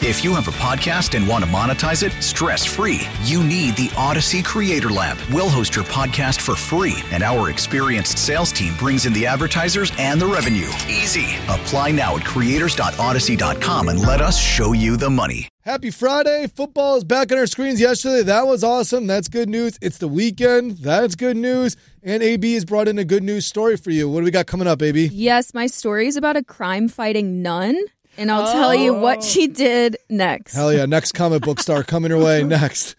If you have a podcast and want to monetize it stress-free, you need the Odyssey Creator Lab. We'll host your podcast for free, and our experienced sales team brings in the advertisers and the revenue. Easy. Apply now at creators.odyssey.com and let us show you the money. Happy Friday. Football is back on our screens yesterday. That was awesome. That's good news. It's the weekend. That's good news. And AB has brought in a good news story for you. What do we got coming up, AB? Yes, my story is about a crime-fighting nun, and I'll tell you what she did next. Hell yeah. Next comic book star coming her way next.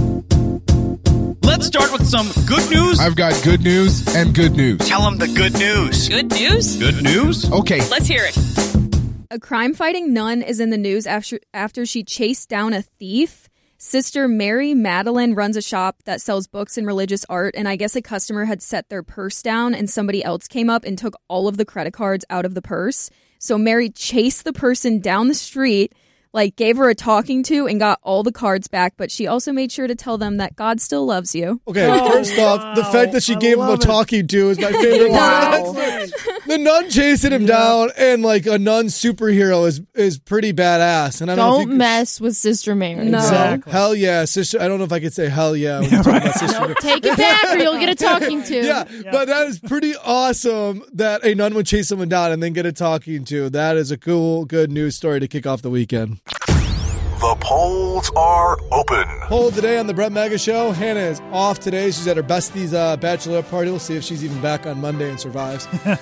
Let's start with some good news. I've got good news and good news. Tell them the good news. Good news? Good news? Okay. Let's hear it. A crime-fighting nun is in the news after she chased down a thief. Sister Mary Madeline runs a shop that sells books and religious art, and I guess a customer had set their purse down, and somebody else came up and took all of the credit cards out of the purse. So Mary chased the person down the street, gave her a talking to and got all the cards back, but she also made sure to tell them that God still loves you. Okay, first off, the fact that she gave him a talking to is my favorite part. The nun chasing him down and a nun superhero is pretty badass. And don't mess with Sister Mary. No. Exactly. Hell yeah, sister. I don't know if I could say hell yeah when you talk about Sister Mary. Take it back or you'll get a talking to. Yeah, but that is pretty awesome that a nun would chase someone down and then get a talking to. That is a cool, good news story to kick off the weekend. The polls are open. Poll today on the Brett Mega Show. Hannah is off today. She's at her bestie's bachelorette party. We'll see if she's even back on Monday and survives.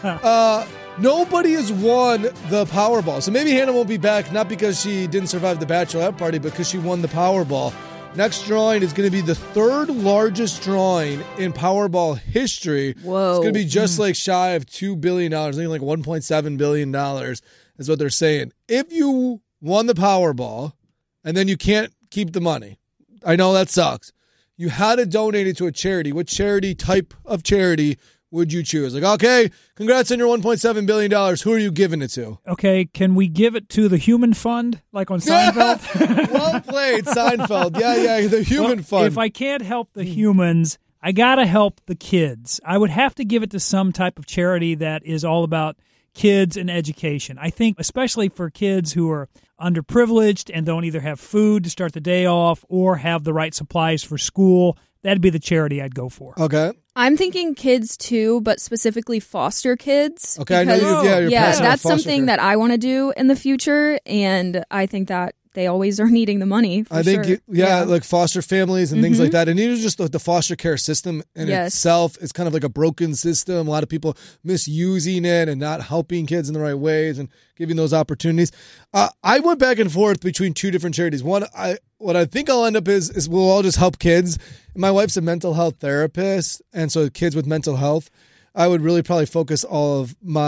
Nobody has won the Powerball. So maybe Hannah won't be back, not because she didn't survive the bachelorette party, but because she won the Powerball. Next drawing is going to be the third largest drawing in Powerball history. Whoa. It's going to be just shy of $2 billion. I think $1.7 billion is what they're saying. If you won the Powerball, and then you can't keep the money. I know that sucks. You had to donate it to a charity. What type of charity would you choose? Okay, congrats on your $1.7 billion. Who are you giving it to? Okay, can we give it to the Human Fund, like on Seinfeld? Well played, Seinfeld. Yeah, the Human Fund. If I can't help the humans, I got to help the kids. I would have to give it to some type of charity that is all about kids and education. I think especially for kids who are underprivileged and don't either have food to start the day off or have the right supplies for school, that'd be the charity I'd go for. Okay. I'm thinking kids too, but specifically foster kids. Okay, I know you're that's something that I want to do in the future, and I think that they always are needing the money. For I think, sure. foster families and things like that. And even just the foster care system in itself is kind of like a broken system. A lot of people misusing it and not helping kids in the right ways and giving those opportunities. I went back and forth between two different charities. One, what I think I'll end up is we'll all just help kids. My wife's a mental health therapist, and so kids with mental health, I would really probably focus all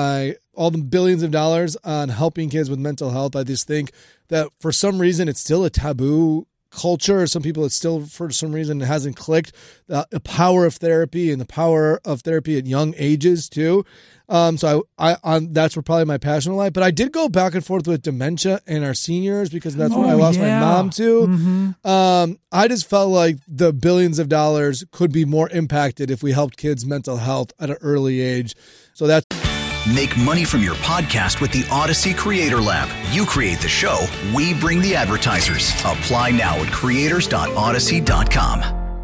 the billions of dollars on helping kids with mental health. I just think that for some reason it's still a taboo culture. Some people, it's still for some reason it hasn't clicked. The power of therapy and the power of therapy at young ages too. So that's where probably my passion lies. But I did go back and forth with dementia and our seniors because that's what I lost my mom to. Mm-hmm. I just felt like the billions of dollars could be more impacted if we helped kids' mental health at an early age. So that's... Make money from your podcast with the Odyssey Creator Lab. You create the show, we bring the advertisers. Apply now at creators.odyssey.com.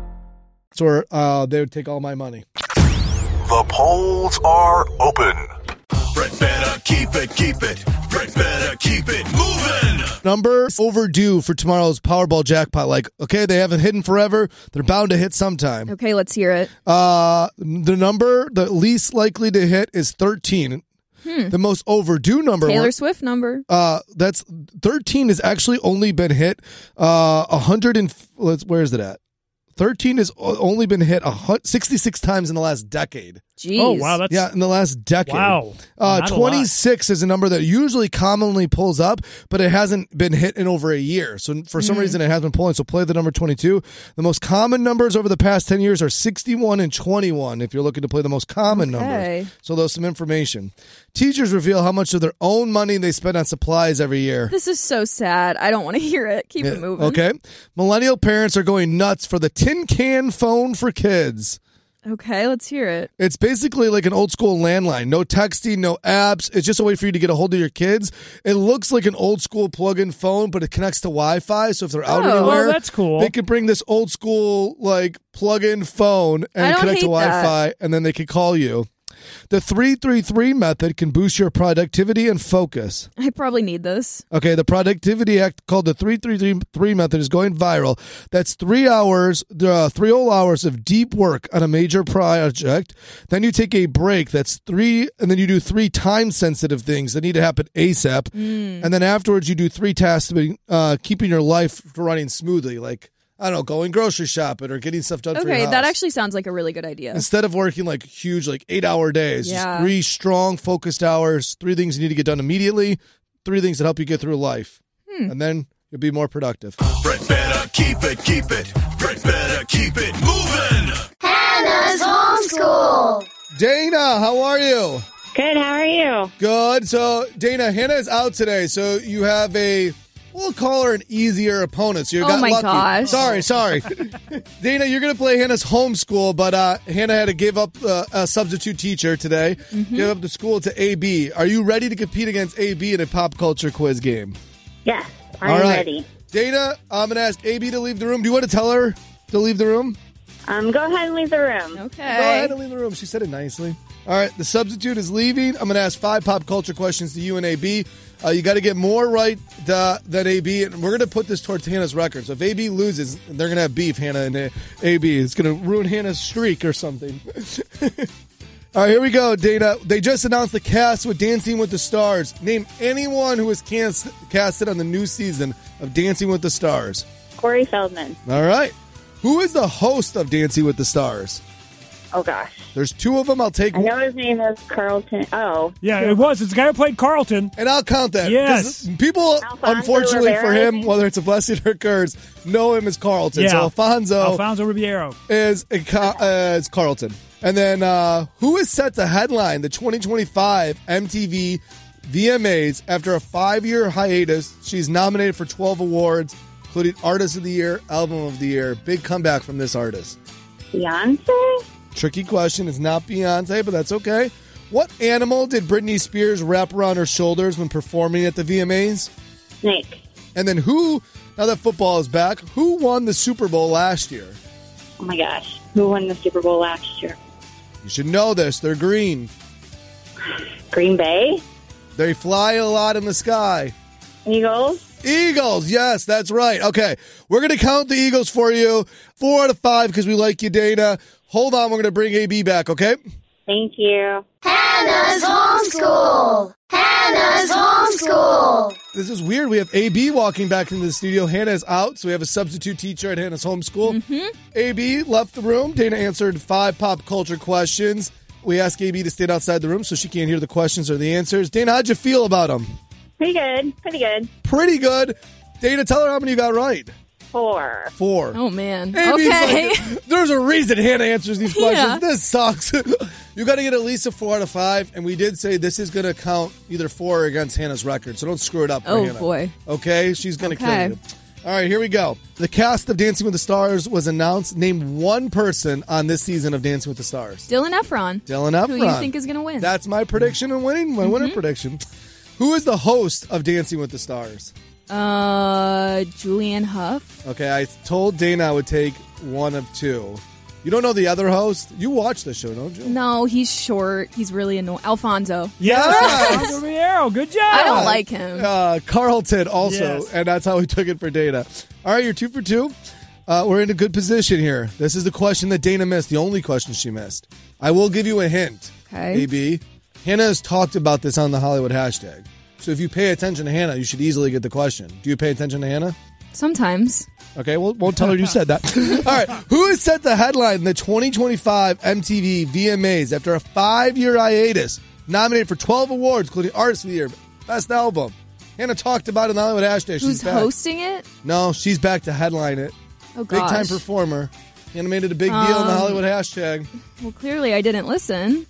So they would take all my money. The polls are open. Brett better keep it. Brett better keep it moving. Number overdue for tomorrow's Powerball jackpot. Okay, they haven't hidden forever. They're bound to hit sometime. Okay, let's hear it. The number, the least likely to hit is 13. The most overdue number. Taylor Swift number. That's 13 has actually only been hit 100 and where is it at? 13 has only been hit 66 times in the last decade. Jeez. Oh, wow. In the last decade. Wow. 26 is a number that usually commonly pulls up, but it hasn't been hit in over a year. So for some reason, it has been pulling. So play the number 22. The most common numbers over the past 10 years are 61 and 21 if you're looking to play the most common numbers. So there's some information. Teachers reveal how much of their own money they spend on supplies every year. This is so sad. I don't want to hear it. Keep it moving. Okay. Millennial parents are going nuts for the tin can phone for kids. Okay, let's hear it. It's basically like an old school landline. No texting, no apps. It's just a way for you to get a hold of your kids. It looks like an old school plug-in phone, but it connects to Wi-Fi. So if they're out anywhere, that's cool. They could bring this old school like plug-in phone and connect to Wi-Fi, and then they could call you. The 333 method can boost your productivity and focus. I probably need this. Okay, the productivity act called the 333 method is going viral. That's 3 hours, 3 whole hours of deep work on a major project. Then you take a break. That's 3, and then you do 3 time-sensitive things that need to happen ASAP. And then afterwards, you do 3 tasks, keeping your life running smoothly, like, I don't know, going grocery shopping or getting stuff done for your house. Okay, that actually sounds like a really good idea. Instead of working like huge, like 8-hour days, just 3 strong, focused hours, 3 things you need to get done immediately, 3 things that help you get through life. And then you'll be more productive. Brett better keep it. Brett better keep it moving. Hannah's homeschool. Dana, how are you? Good, how are you? Good. So, Dana, Hannah is out today, so you have we'll call her an easier opponent. So you got lucky. Gosh. Sorry. Dana, you're going to play Hannah's homeschool, but Hannah had to give up a substitute teacher today. Give up the school to AB. Are you ready to compete against AB in a pop culture quiz game? Yes, I'm ready. Dana, I'm going to ask AB to leave the room. Do you want to tell her to leave the room? Go ahead and leave the room. Okay. Go ahead and leave the room. She said it nicely. All right, the substitute is leaving. I'm going to ask 5 pop culture questions to you and AB. You got to get more right than AB, and we're going to put this towards Hannah's record. So if AB loses, they're going to have beef, Hannah and AB. It's going to ruin Hannah's streak or something. All right, here we go, Dana. They just announced the cast with Dancing with the Stars. Name anyone who was casted on the new season of Dancing with the Stars. Corey Feldman. All right. Who is the host of Dancing with the Stars? Oh, gosh. There's 2 of them. I'll take I know his name is Carlton. Oh. Yeah, it was. It's the guy who played Carlton. And I'll count that. Yes. People, Alfonso unfortunately Ribeiro. for him, whether it's a blessing or a curse, know him as Carlton. Yeah. So Alfonso Ribeiro is Carlton. And then who is set to headline the 2025 MTV VMAs after a 5-year hiatus? She's nominated for 12 awards, including Artist of the Year, Album of the Year. Big comeback from this artist. Beyonce? Tricky question. It's not Beyonce, but that's okay. What animal did Britney Spears wrap around her shoulders when performing at the VMAs? Snake. And then now that football is back, who won the Super Bowl last year? Oh, my gosh. Who won the Super Bowl last year? You should know this. They're green. Green Bay? They fly a lot in the sky. Eagles? Eagles, yes, that's right. Okay, we're going to count the Eagles for you. 4 out of 5 because we like you, Dana. Hold on, we're going to bring AB back, okay? Thank you. Hannah's homeschool. Hannah's homeschool. This is weird. We have AB walking back into the studio. Hannah is out, so we have a substitute teacher at Hannah's homeschool. AB left the room. Dana answered 5 pop culture questions. We asked AB to stand outside the room so she can't hear the questions or the answers. Dana, how'd you feel about them? Pretty good. Pretty good. Dana, tell her how many you got right. 4. 4. Oh, man. AB's Okay. like, there's a reason Hannah answers these questions. Yeah. This sucks. You got to get at least a 4 out of 5. And we did say this is going to count either for or against Hannah's record. So don't screw it up for Hannah. Oh, boy. Okay? She's going to Okay. kill you. All right, here we go. The cast of Dancing with the Stars was announced. Name one person on this season of Dancing with the Stars. Dylan Efron. Dylan Efron. Who you think is going to win? That's my prediction and winning. My winner prediction. Who is the host of Dancing with the Stars? Julianne Hough. Okay, I told Dana I would take one of 2. You don't know the other host? You watch the show, don't you? No, he's short. He's really annoying. Alfonso. Alfonso Ribeiro. Good job. I don't like him. Carlton also, Yes. and that's how we took it for Dana. All right, you're 2 for 2. We're in a good position here. This is the question that Dana missed, the only question she missed. I will give you a hint, Okay. AB. Hannah has talked about this on the Hollywood hashtag. So if you pay attention to Hannah, you should easily get the question. Do you pay attention to Hannah? Sometimes. Okay, well, won't tell her you said that. All right, who is set to headline the 2025 MTV VMAs after a 5-year hiatus? Nominated for 12 awards, including Artist of the Year, Best Album. Hannah talked about it on the Hollywood hashtag. Who's hosting it? No, she's back to headline it. Oh, gosh. Big-time performer. Hannah made it a big deal on the Hollywood hashtag. Well, clearly I didn't listen.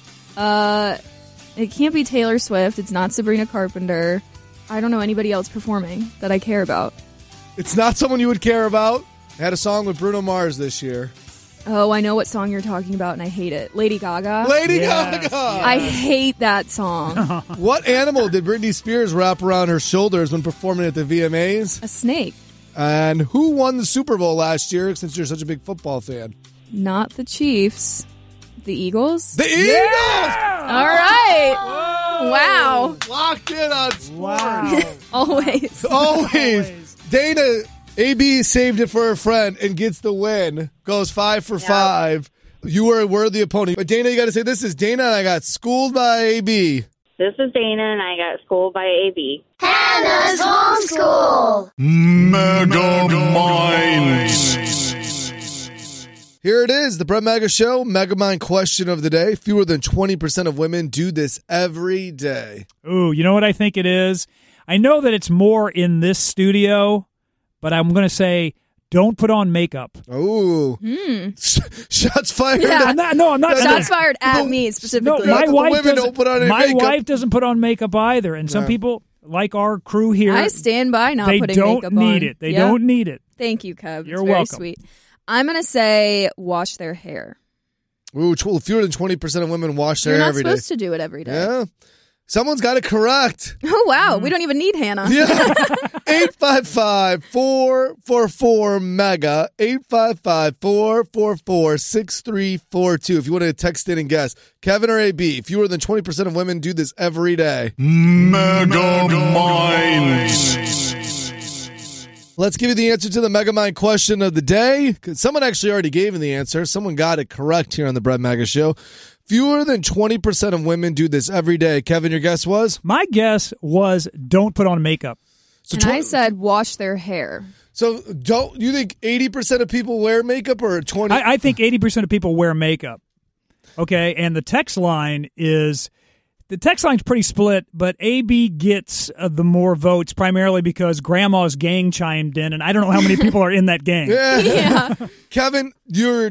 It can't be Taylor Swift. It's not Sabrina Carpenter. I don't know anybody else performing that I care about. It's not someone you would care about. I had a song with Bruno Mars this year. Oh, I know what song you're talking about, and I hate it. Lady Gaga. Lady Gaga! I hate that song. What animal did Britney Spears wrap around her shoulders when performing at the VMAs? A snake. And who won the Super Bowl last year, since you're such a big football fan? Not the Chiefs. The Eagles? The Eagles! Yeah! All right. Whoa! Wow. Locked in on sports. Wow. Always. Dana, AB saved it for her friend and gets the win. Goes 5 for 5. You were a worthy opponent. But Dana, you got to say, this is Dana and I got schooled by AB. This is Dana, and I got schooled by AB. Hannah's homeschool. Mega Minds. Here it is, the Brett Mega Show, Megamind question of the day. Fewer than 20% of women do this every day. Ooh, you know what I think it is? I know that it's more in this studio, but I'm going to say don't put on makeup. Ooh. Shots fired. Yeah. I'm not. Shots fired at me specifically. No, my wife don't put on any makeup. wife doesn't put on makeup either, and some people, like our crew here, I stand by not putting makeup on. They don't need it. They don't need it. Thank you, Kev. You're it's very welcome. Sweet. I'm going to say wash their hair. Ooh, fewer than 20% of women wash their hair every day. You're not supposed to do it every day. Yeah. Someone's got it correct. Oh, wow. We don't even need Hannah. Yeah. 855-444-MEGA. 855-444-6342. If you want to text in and guess. Kevin or AB, fewer than 20% of women do this every day. Mega Minds. Let's give you the answer to the Megamind question of the day. Someone actually already gave me the answer. Someone got it correct here on the Brett Mega Show. Fewer than 20% of women do this every day. Kevin, your guess was? My guess was don't put on makeup. So I said wash their hair. So you think 80% of people wear makeup or 20%? I think 80% of people wear makeup. Okay, and the text line's pretty split, but AB gets the more votes primarily because Grandma's gang chimed in, and I don't know how many people are in that gang. Yeah. Kevin, you're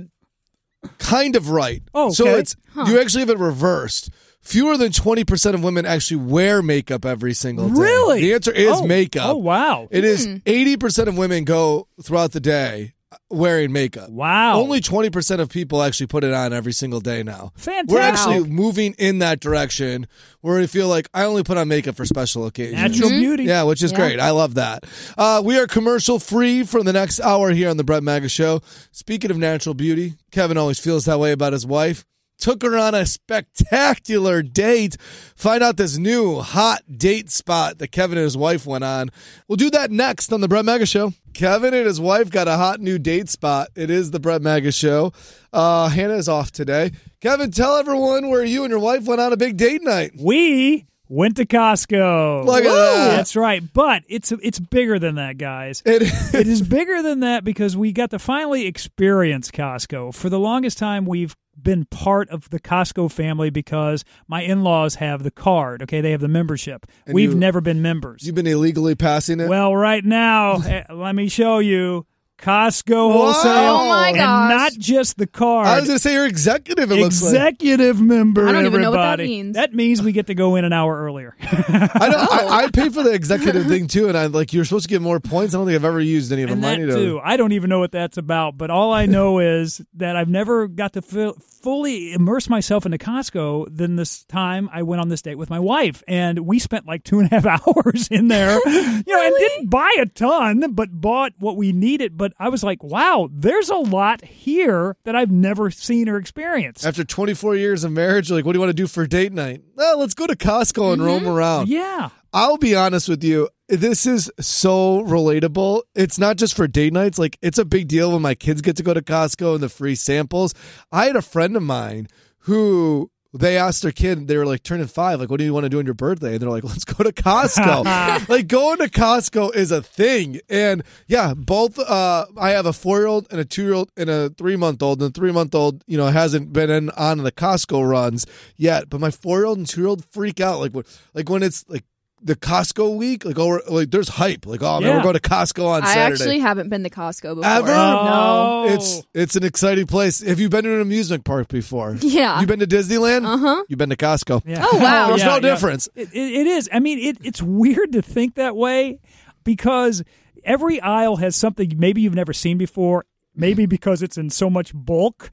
kind of right. Oh, okay. So you actually have it reversed. Fewer than 20% of women actually wear makeup every single day. Really? The answer is makeup. Oh, wow. It is 80% of women go throughout the day wearing makeup. Wow. Only 20% of people actually put it on every single day now. Fantastic. We're actually moving in that direction where we feel like I only put on makeup for special occasions. Natural beauty. Yeah, which is great. I love that. We are commercial free for the next hour here on the Brett Mega Show. Speaking of natural beauty, Kevin always feels that way about his wife. Took her on a spectacular date. Find out this new hot date spot that Kevin and his wife went on. We'll do that next on the Brett Mega Show. Kevin and his wife got a hot new date spot. It is the Brett Mega Show. Hannah is off today. Kevin, tell everyone where you and your wife went on a big date night. We went to Costco. Look at that. That's right. But it's bigger than that, guys. It is bigger than that because we got to finally experience Costco. For the longest time, we've been part of the Costco family because my in-laws have the card. Okay, they have the membership. And We've never been members. You've been illegally passing it? Well, right now, let me show you. Costco wholesale. Oh my gosh. And not just the card. I was going to say you're executive, it looks like. Executive member, I don't even know what that everybody. means. That means we get to go in an hour earlier. I know. I pay for the executive thing too, and I'm like, you're supposed to get more points. I don't think I've ever used any of the And money that to. too. I don't even know what that's about, but all I know is that I've never got to fully immerse myself into Costco than this time I went on this date with my wife, and we spent like 2.5 hours in there. And didn't buy a ton, but bought what we needed. But I was like, wow, there's a lot here that I've never seen or experienced. After 24 years of marriage, you're like, what do you want to do for date night? Well, let's go to Costco and roam around. Yeah. I'll be honest with you. This is so relatable. It's not just for date nights. Like, it's a big deal when my kids get to go to Costco and the free samples. I had a friend of mine who they asked their kid, they were like turning 5, like, what do you want to do on your birthday? And they're like, let's go to Costco. Like, going to Costco is a thing. And yeah, both, I have a 4-year-old and a 2-year-old and a 3-month-old. And the 3-month-old, hasn't been on the Costco runs yet. But my 4-year-old and 2-year-old freak out. Like when it's like the Costco week, there's hype. Like, oh man, we're going to Costco on Saturday. I actually haven't been to Costco before. Ever? No. It's an exciting place. Have you been to an amusement park before? Yeah. You been to Disneyland? Uh-huh. You've been to Costco? Yeah. Oh, wow. There's no difference. It is. I mean, it's weird to think that way because every aisle has something maybe you've never seen before. maybe because it's in so much bulk,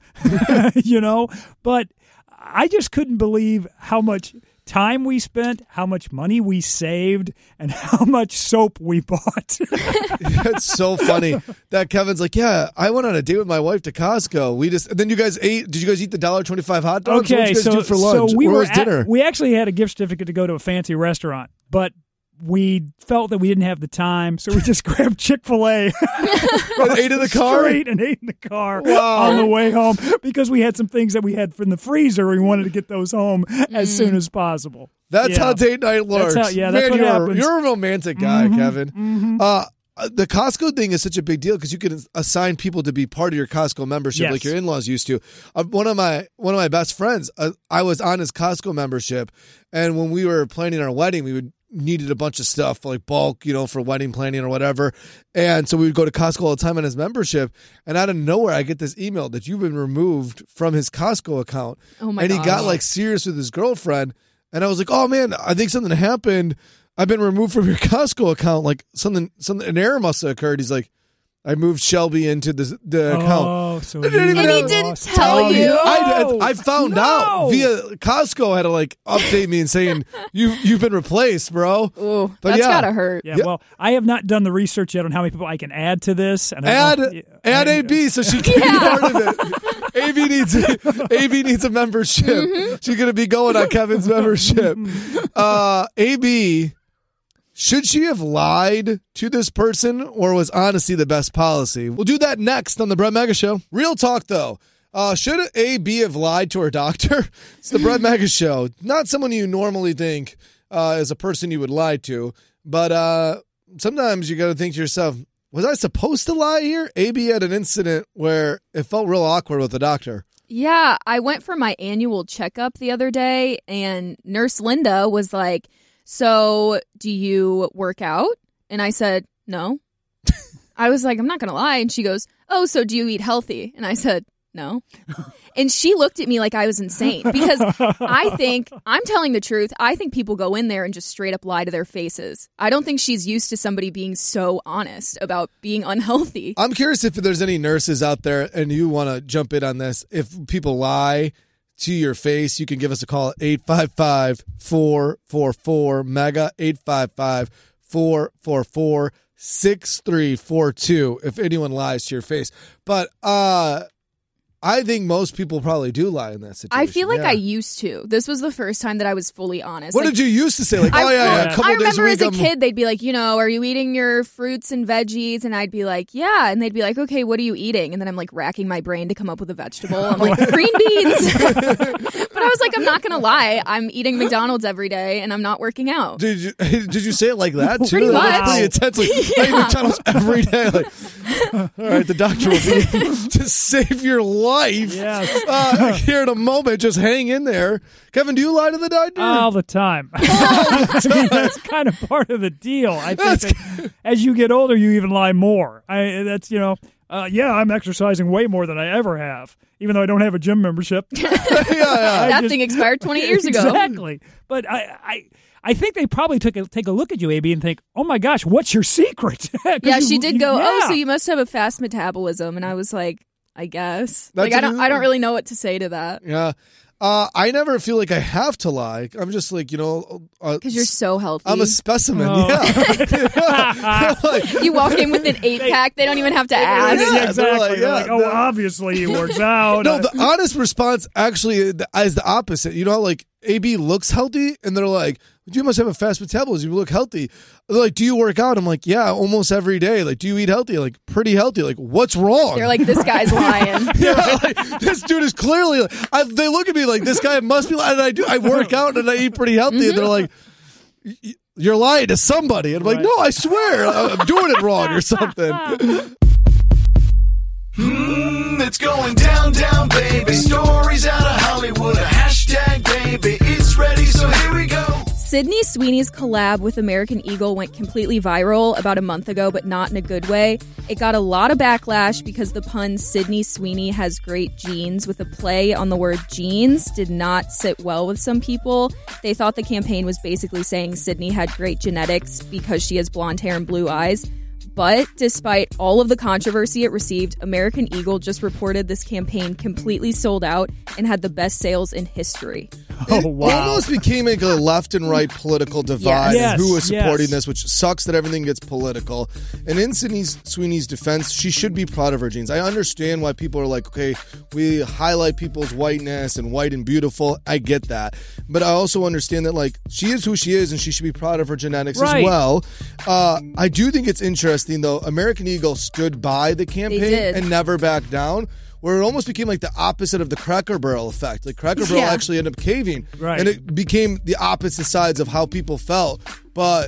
but I just couldn't believe how much time we spent, how much money we saved, and how much soap we bought. It's so funny that Kevin's like, yeah, I went on a date with my wife to Costco. And then you guys ate. Did you guys eat the $1.25 hot dogs? Okay, what did you guys do for lunch? So or was dinner? We actually had a gift certificate to go to a fancy restaurant, but we felt that we didn't have the time, so we just grabbed Chick-fil-A. And ate in the car? And ate in the car on the way home because we had some things that we had from the freezer. We wanted to get those home as soon as possible. That's how date night works. That's Man, what happens. You're a romantic guy, Kevin. The Costco thing is such a big deal because you can assign people to be part of your Costco membership like your in-laws used to. One of my best friends, I was on his Costco membership, and when we were planning our wedding, we needed a bunch of stuff like bulk, for wedding planning or whatever. And so we would go to Costco all the time on his membership. And out of nowhere, I get this email that you've been removed from his Costco account. Oh my God. And he got gosh. serious with his girlfriend. And I was like, oh man, I think something happened. I've been removed from your Costco account. Like an error must have occurred. He's like, I moved Shelby into the account. So and he didn't tell you. I found out via Costco. Had to update me and saying you've been replaced, bro. Ooh, that's gotta hurt. Yeah, well, I have not done the research yet on how many people I can add to this. And add AB so she can be part of it. AB needs a membership. Mm-hmm. She's gonna be going on Kevin's membership. AB. Should she have lied to this person, or was honesty the best policy? We'll do that next on the Brett Mega Show. Real talk, though. Should AB have lied to her doctor? It's the Brett Mega Show. Not someone you normally think is a person you would lie to, but sometimes you got to think to yourself, was I supposed to lie here? AB had an incident where it felt real awkward with the doctor. Yeah, I went for my annual checkup the other day, and Nurse Linda was like, so do you work out? And I said, no. I was like, I'm not going to lie. And she goes, oh, so do you eat healthy? And I said, no. And she looked at me like I was insane because I'm telling the truth. I think people go in there and just straight up lie to their faces. I don't think she's used to somebody being so honest about being unhealthy. I'm curious if there's any nurses out there and you want to jump in on this. If people lie to your face, you can give us a call at 855-444-MEGA, 855-444-6342 if anyone lies to your face. But I think most people probably do lie in that situation. I feel like I used to. This was the first time that I was fully honest. What did you used to say? Like, a couple I days a remember week. as a kid, they'd be like, are you eating your fruits and veggies? And I'd be like, yeah. And they'd be like, okay, what are you eating? And then I'm like racking my brain to come up with a vegetable. I'm like, green beans. But I was like, I'm not going to lie. I'm eating McDonald's every day and I'm not working out. Did you say it like that too? Pretty much. That's pretty intense. Like, I eat McDonald's every day. Like, all right, the doctor will be to save your life. Yes. Here in a moment, just hang in there. Kevin, do you lie to the doctor? All the time. That's kind of part of the deal. I think that as you get older, you even lie more. I'm exercising way more than I ever have, even though I don't have a gym membership. That thing expired 20 years ago. Exactly. But I think they probably take a look at you, AB, and think, oh my gosh, what's your secret? Yeah, she did go, oh, so you must have a fast metabolism. And I was like, I guess. I don't really know what to say to that. Yeah. I never feel like I have to lie. I'm just like, because you're so healthy. I'm a specimen. Oh. Yeah. You walk in with an 8-pack. They don't even have to ask. Yeah, exactly. They're like, obviously he works out. No, the honest response actually is the opposite. Like AB looks healthy, and they're like, you must have a fast metabolism. You look healthy. They're like, do you work out? I'm like, yeah, almost every day. Like, do you eat healthy? Like, pretty healthy. Like, what's wrong? They're like, this guy's lying. Yeah, this dude is clearly. They look at me like this guy must be lying. And I work out and I eat pretty healthy. Mm-hmm. And they're like, you're lying to somebody. And I'm like, no, I swear, I'm doing it wrong or something. It's going down, down, baby. Stories out of Hollywood. Hashtag, baby. It's ready, so here we go. Sydney Sweeney's collab with American Eagle went completely viral about a month ago, but not in a good way. It got a lot of backlash because the pun Sydney Sweeney has great genes with a play on the word jeans did not sit well with some people. They thought the campaign was basically saying Sydney had great genetics because she has blonde hair and blue eyes. But despite all of the controversy it received, American Eagle just reported this campaign completely sold out and had the best sales in history. It almost became like a left and right political divide Yes. who was supporting Yes. this, which sucks that everything gets political. And in Sydney Sweeney's defense, she should be proud of her jeans. I understand why people are like, okay, we highlight people's whiteness and white and beautiful. I get that. But I also understand that, like, she is who she is and she should be proud of her genetics as well. I do think it's interesting, though. American Eagle stood by the campaign and never backed down, where it almost became like the opposite of the Cracker Barrel effect. Like, Cracker Barrel actually ended up caving. Right. And it became the opposite sides of how people felt. But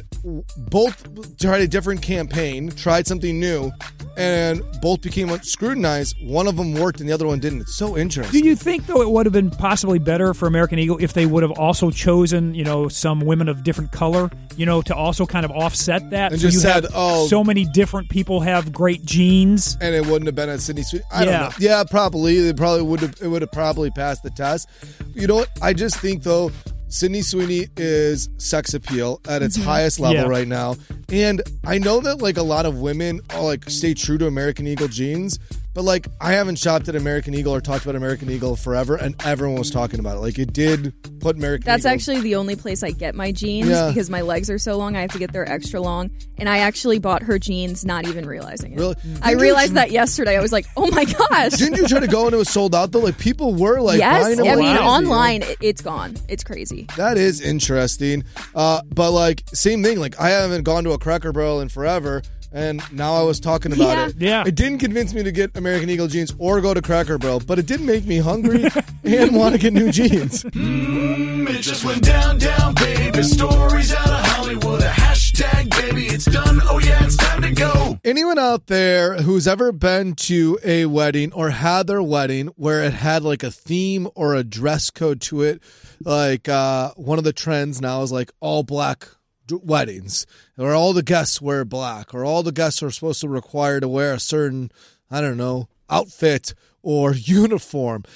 both tried a different campaign, tried something new, and both became scrutinized. One of them worked and the other one didn't. It's so interesting. Do you think, though, it would have been possibly better for American Eagle if they would have also chosen, some women of different color, to also kind of offset that? And so just you said, have so many different people have great genes. And it wouldn't have been at Sydney Sweeney. I don't know. Yeah, probably. It would have probably passed the test. You know what? I just think, though, Sydney Sweeney is sex appeal at its highest level right now. And I know that, like, a lot of women stay true to American Eagle jeans. But, like, I haven't shopped at American Eagle or talked about American Eagle forever, and everyone was talking about it. Like, it did put American That's Eagle. actually the only place I get my jeans because my legs are so long. I have to get there extra long. And I actually bought her jeans not even realizing it. Really? I realized that yesterday. I was like, oh my gosh. Didn't you try to go and it was sold out, though? Like, people were, like, buying them. I mean, online, it's gone. It's crazy. That is interesting. But, like, same thing. Like, I haven't gone to a Cracker Barrel in forever. And now I was talking about it. Yeah. It didn't convince me to get American Eagle jeans or go to Cracker Barrel, but it did make me hungry and want to get new jeans. It just went down, baby. Stories out of Hollywood. A hashtag, baby. It's done. Oh, yeah, it's time to go. Anyone out there who's ever been to a wedding or had their wedding where it had like a theme or a dress code to it, like one of the trends now is like all black weddings, or all the guests wear black, or all the guests are supposed to require to wear a certain, I don't know, outfit or uniform.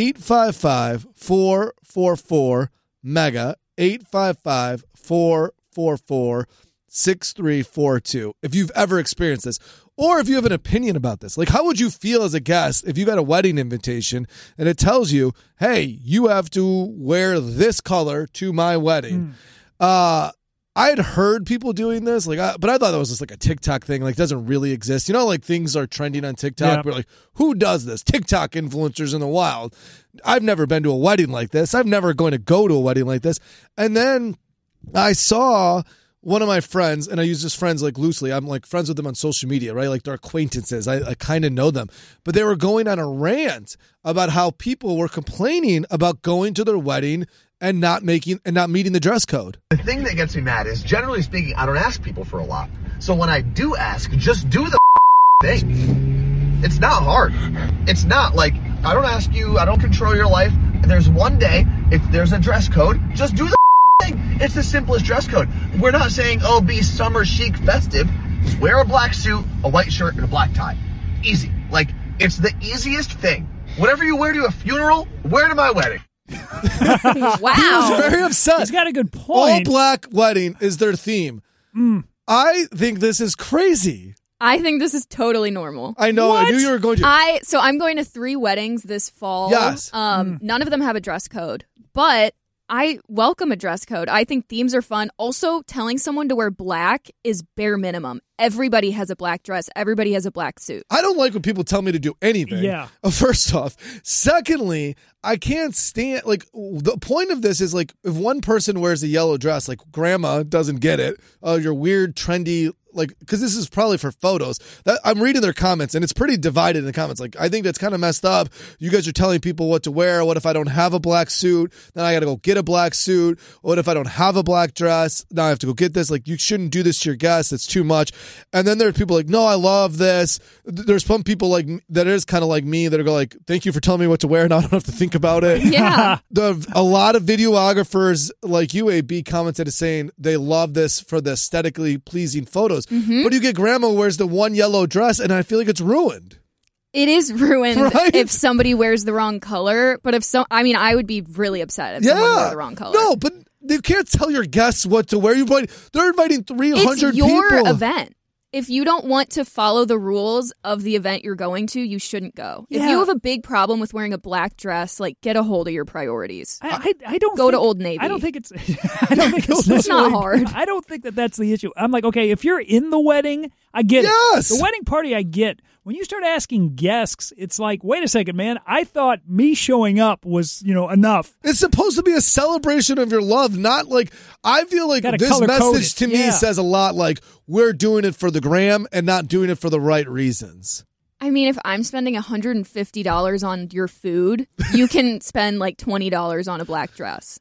855-444-MEGA, 855-444-6342. If you've ever experienced this, or if you have an opinion about this, like, how would you feel as a guest if you got a wedding invitation and it tells you, hey, you have to wear this color to my wedding? I had heard people doing this, but I thought that was just like a TikTok thing. Like, it doesn't really exist. You know, like things are trending on TikTok. Yeah. We're like, who does this? TikTok influencers in the wild. I've never been to a wedding like this. I'm never going to go to a wedding like this. And then I saw one of my friends, and I use this friends like loosely. I'm like friends with them on social media, right? Like, they're acquaintances. I kind of know them. But they were going on a rant about how people were complaining about going to their wedding and not meeting the dress code. The thing that gets me mad is, generally speaking, I don't ask people for a lot. So when I do ask, just do the thing. It's not hard. It's not like, I don't ask you, I don't control your life. There's one day, if there's a dress code, just do the thing. It's the simplest dress code. We're not saying, oh, be summer chic festive. Just wear a black suit, a white shirt, and a black tie. Easy. Like, it's the easiest thing. Whatever you wear to a funeral, wear to my wedding. Wow. He was very upset. He's got a good point. All black wedding is their theme. I think this is crazy. I think this is totally normal. I know. What? I knew you were going to. So I'm going to 3 weddings this fall. Yes. None of them have a dress code, but I welcome a dress code. I think themes are fun. Also, telling someone to wear black is bare minimum. Everybody has a black dress. Everybody has a black suit. I don't like when people tell me to do anything. Yeah. First off. Secondly, I can't stand, like, the point of this is, like, if one person wears a yellow dress, like, grandma doesn't get it. Your weird, trendy, like, because this is probably for photos. I'm reading their comments, and it's pretty divided in the comments. Like, I think that's kind of messed up. You guys are telling people what to wear. What if I don't have a black suit? Then I got to go get a black suit. What if I don't have a black dress? Now I have to go get this. Like, you shouldn't do this to your guests. It's too much. And then there are people like, no, I love this. There's some people like that is kind of like me that are like, thank you for telling me what to wear. Now I don't have to think about it. Yeah. A lot of videographers like you, AB, commented saying they love this for the aesthetically pleasing photos. But you get grandma who wears the one yellow dress, and I feel like it's ruined. It is ruined Right? if somebody wears the wrong color. But I would be really upset if someone wore the wrong color. No, but you can't tell your guests what to wear. They're inviting 300 it's your people. event. if you don't want to follow the rules of the event you're going to, you shouldn't go. Yeah. If you have a big problem with wearing a black dress, like get a hold of your priorities. I don't go think, to Old Navy. I don't think it's. I don't think it's not hard. I don't think that's the issue. I'm like, okay, if you're in the wedding, I get it. The wedding party, I get. When you start asking guests, it's like, wait a second, man. I thought me showing up was, enough. It's supposed to be a celebration of your love, not like, I feel like this message to me says a lot like, we're doing it for the gram and not doing it for the right reasons. I mean, if I'm spending $150 on your food, you can spend like $20 on a black dress.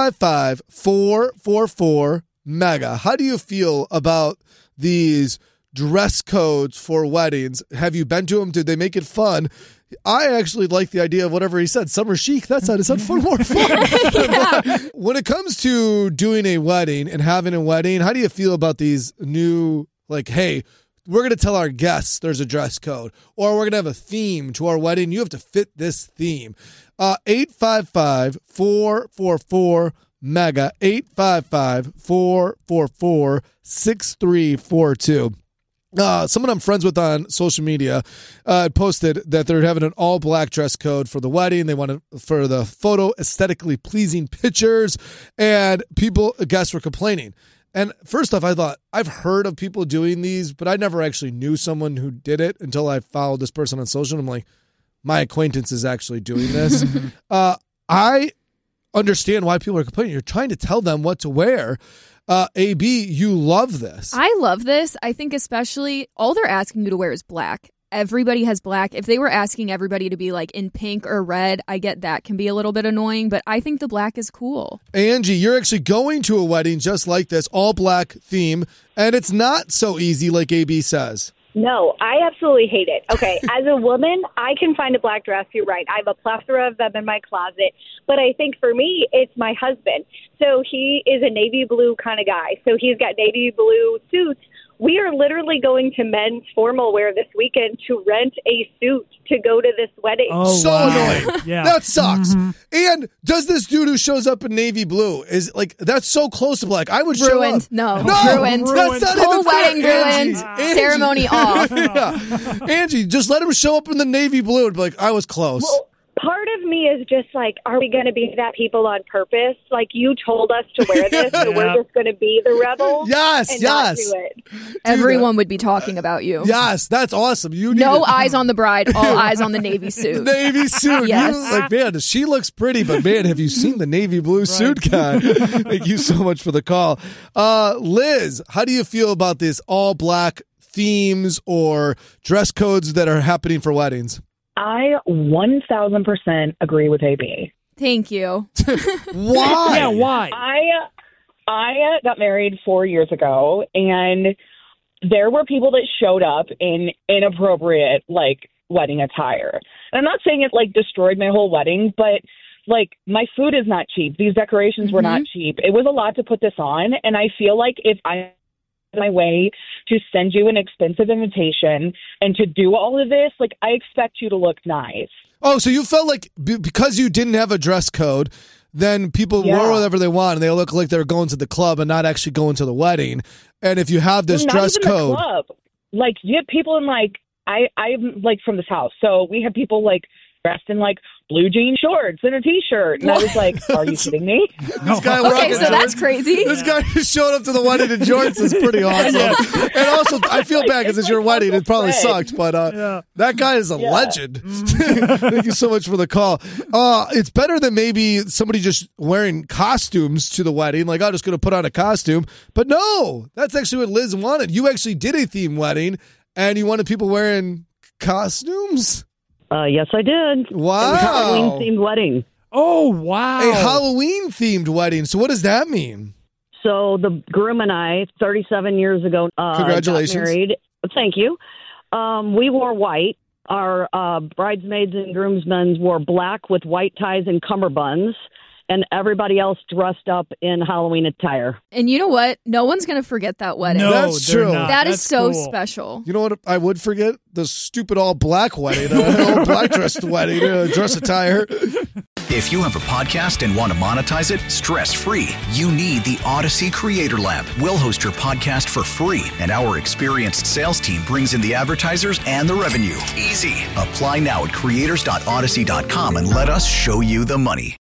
855-444-MEGA. How do you feel about these dress codes for weddings? Have you been to them? Did they make it fun? I actually like the idea of whatever he said, summer chic. That sounded more fun. When it comes to doing a wedding and having a wedding, how do you feel about these new, like, hey, we're going to tell our guests there's a dress code, or we're going to have a theme to our wedding. You have to fit this theme. 855-444-MEGA, 855-444-6342. Someone I'm friends with on social media posted that they're having an all-black dress code for the wedding. They wanted for the photo aesthetically pleasing pictures, and guests were complaining. And first off, I thought, I've heard of people doing these, but I never actually knew someone who did it until I followed this person on social. And I'm like, my acquaintance is actually doing this. I understand why people are complaining. You're trying to tell them what to wear. AB, you love this. I love this. I think especially all they're asking you to wear is black. Everybody has black. If they were asking everybody to be like in pink or red, I get that can be a little bit annoying, but I think the black is cool. Angie, you're actually going to a wedding just like this, all black theme, and it's not so easy like AB says. No, I absolutely hate it. Okay, as a woman, I can find a black dress. You're right. I have a plethora of them in my closet. But I think for me, it's my husband. So he is a navy blue kind of guy. So he's got navy blue suits. We are literally going to men's formal wear this weekend to rent a suit to go to this wedding. Oh, so annoying. Yeah. That sucks. Mm-hmm. And does this dude who shows up in navy blue is like, that's so close to black. I would show up. No, ruined. That's not whole even wedding fair. ruined. Angie. Ceremony off. Yeah. Angie, just let him show up in the navy blue and be like, I was close. Well, part of me is just like, are we going to be that people on purpose? Like, you told us to wear this, so we're just going to be the rebels? Yes. Not do it. Everyone would be talking about you. Yes, that's awesome. No eyes on the bride, all eyes on the navy suit. Navy suit. Yes. Like, man, she looks pretty, but man, have you seen the navy blue suit guy? Thank you so much for the call. Liz, how do you feel about this all black themes or dress codes that are happening for weddings? I 1,000% agree with AB. Thank you. Why? Yeah, why? I got married 4 years ago, and there were people that showed up in inappropriate, like, wedding attire. And I'm not saying it, like, destroyed my whole wedding, but, like, my food is not cheap. These decorations were not cheap. It was a lot to put this on, and I feel like if I my way to send you an expensive invitation and to do all of this, like, I expect you to look nice. Oh, so you felt like because you didn't have a dress code, then people wear whatever they want and they look like they're going to the club and not actually going to the wedding. And if you have this dress code, the club. Like, you have people in, like, I'm like from this house, so we have people like dressed in like blue jean shorts and a t-shirt, and I was like, are you kidding me? This guy okay, so that's crazy. This guy who showed up to the wedding in jorts is pretty awesome. And also, I feel bad because it's your wedding. It probably sucked, but that guy is a legend. Thank you so much for the call. It's better than maybe somebody just wearing costumes to the wedding. Like, I'm just going to put on a costume. But no, that's actually what Liz wanted. You actually did a theme wedding, and you wanted people wearing costumes? Yes, I did. Wow. It was a Halloween-themed wedding. Oh, wow. A Halloween-themed wedding. So what does that mean? So the groom and I, 37 years ago, Congratulations. got married. Thank you. We wore white. Our bridesmaids and groomsmen wore black with white ties and cummerbunds. and everybody else dressed up in Halloween attire. And you know what? No one's going to forget that wedding. No, That's true. That is That's so cool. special. You know what I would forget? The stupid all black wedding, all black dress wedding, dress attire. If you have a podcast and want to monetize it stress-free, you need the Odyssey Creator Lab. We'll host your podcast for free, and our experienced sales team brings in the advertisers and the revenue. Easy. Apply now at creators.odyssey.com and let us show you the money.